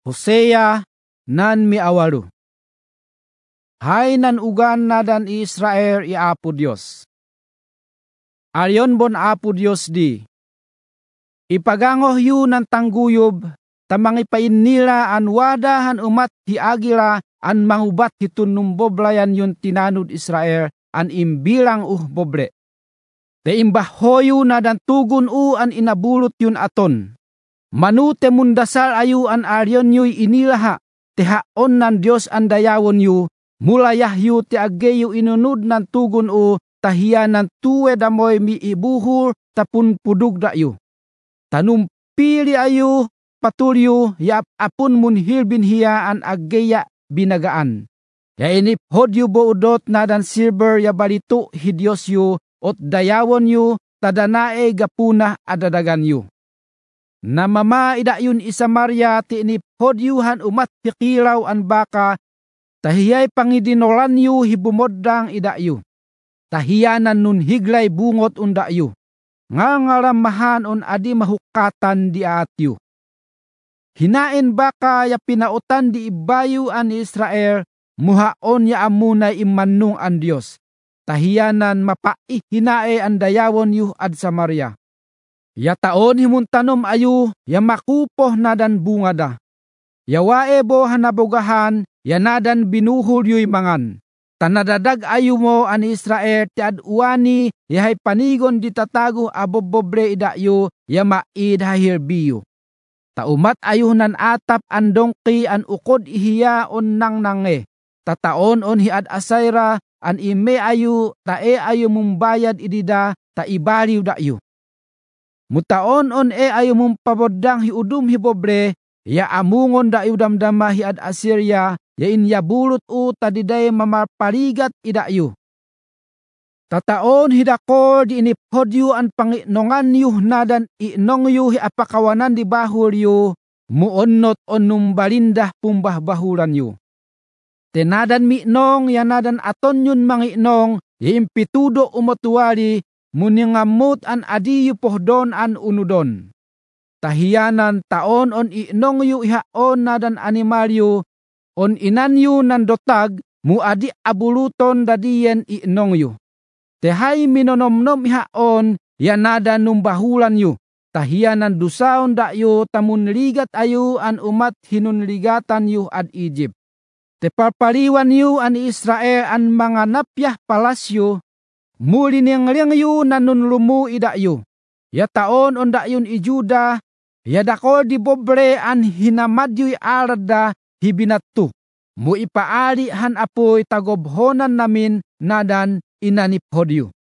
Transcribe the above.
Hosea nan miawaru. Hay nan ugan nadan Israel Apo Dios. Aryon bon Apo Dios di. Ipagangoh yu nan tangguyob, tamangipain nila an wadahan umat hiagila an mangubat hitun numboblayan yun tinanud Israel an imbilang bobre. Te imbahoyu nadan tugun an inabulot yun aton. Manute mundasal ayu an aryon yu'y inilaha, te haon nan Diyos an dayawon yu, mulayah yu te ageyu inunud nan tugun tahiya nan tuwe damoy mi ibuhur tapun pudug da yu. Tanumpili ayu patulyu ya apun munhilbin hiya an ageya binagaan. Ya inip hodyu boudot nadan silver ya balito hidyos yu, ot dayawon yu tadanae gapuna adadagan yu. Namama idayun Samaria ti inipodyuhan umat hikilaw an baka, tahiyay pangidinolan yu hibumodang idayu. Tahiyanan nun higlay bungot undayu. Ngangaramahan on adi mahukatan di atyu. Hinain baka ya pinautan di ibayu an Israel, muhaon ya amunay imanung an Dios. Tahiyanan mapai hinae an dayawon yu ad Samaria. Ya taon himuntanom ayu, ya makupoh nadan bungada. Ya waebo hanabogahan, ya nadan binuhul yu'y mangan. Tanadadag ayu mo an Israel ti aduani, ya hay panigon ditatago abobobre idayu, ya maid hahirbiyo. Taumat ayu nan atap an dongki an ukod ihiya on nang nange. Tataon on hiad asayra, an ime ayu, tae ayu mumbayad idida, taibaliw dayu. Mutaon on ayu mumpabodang hiudum hibobre, ya amungon da damdama hiad Assyria, ya inyabulot tadiday mamapaligat idayu. Tataon hidakol di iniphodyu an panginongan yu nadan inong yu hiapakawanan di bahul yu, muonnot on numbalindah pumbah-bahulan yu. Tenadan mi'nong ya nadan aton yun manginong, ya impitudo umotuwali, muningamut an adiyu pohdon an unudon. Tahiyanan taon on inong yu ihaon nadan animalyo, on inanyu nan dotag, muadi abuluton dadiyen inong yu. Tehay minonomnom ihaon, ya nadan numbahulan yu. Tahiyanan dusaon dayo tamunligat ayu an umat hinunligatan yu ad Egypt. Te parpaliwan yu an Israel an mga napyah palasyo, muli niyang yu nanun lumu idayu. Ya taon on dayun ijuda, ya dakol di bobre an hinamadyo'y arada hibinatu. Mu ipaali han apoy tagobhonan namin nadan inaniphodyo.